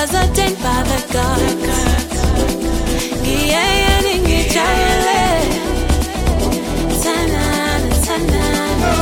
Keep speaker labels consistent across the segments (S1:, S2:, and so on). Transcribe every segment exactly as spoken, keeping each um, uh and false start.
S1: was ordained by the gods. Yeah, ningijabule. Tanana, tanana.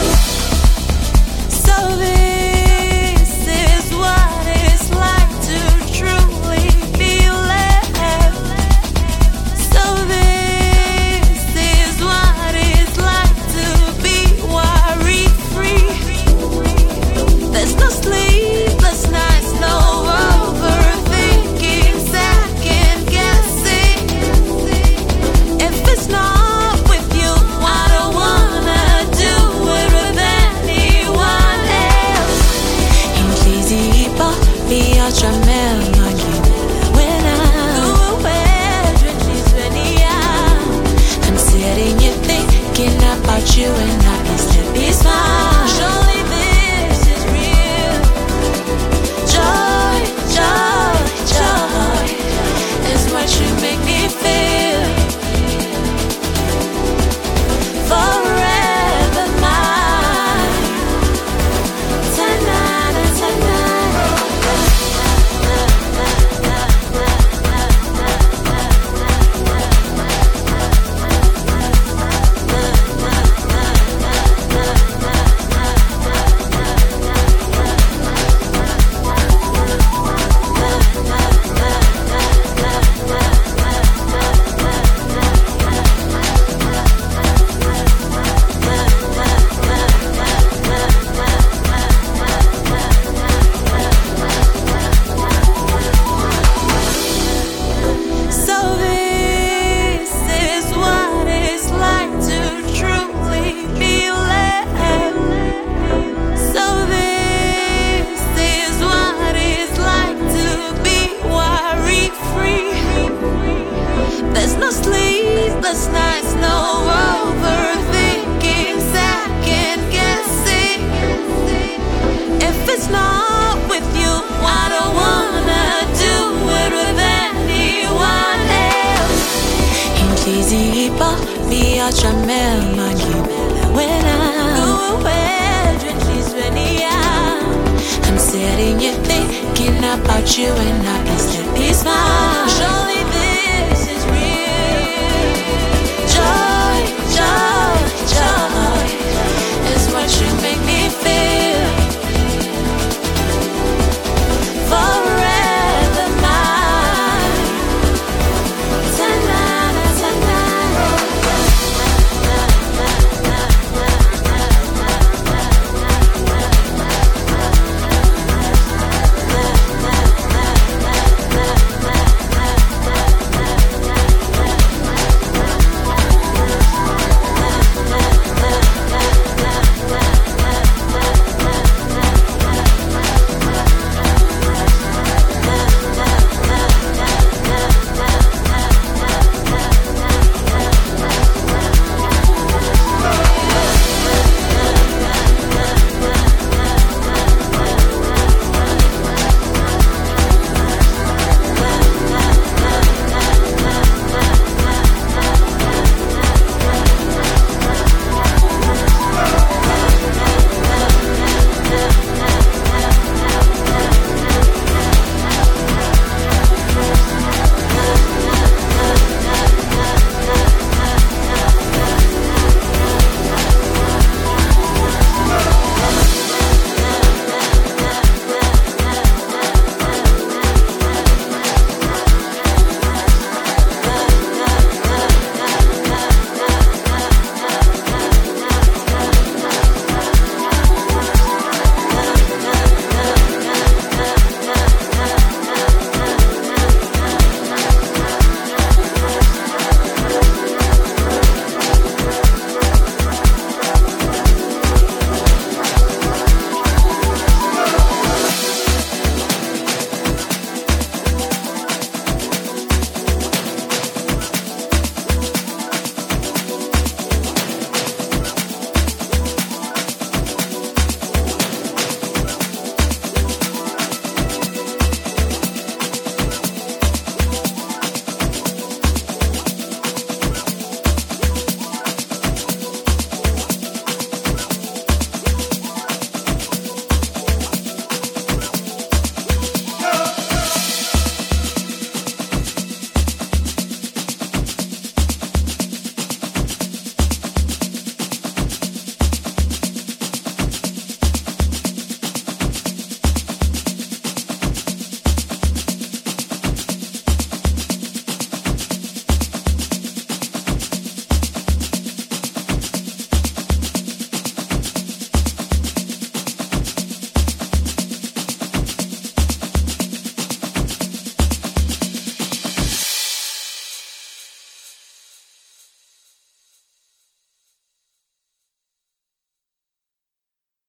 S1: So this is what it's like to truly be left. So this is what it's like to be worry-free. There's no sleepless nights, no overthinking, second guessing. If it's not with you, I don't wanna do it with anyone else. Inhliziyipha iyajamela wena I'm sitting here thinking about you and I can still be smile. Surely this is real. Joy, joy, joy is what you make me feel. Forever mine. Tonight, tonight. So this is what it's like to truly be left. So this is what it's like to be worry-free. There's no sleepless nights, no overthinking, second guessing. If it's not with you, I don't wanna do it with anyone else. Inhliziyipha iyajamela wena I'm sitting here thinking about you and I can still be smile.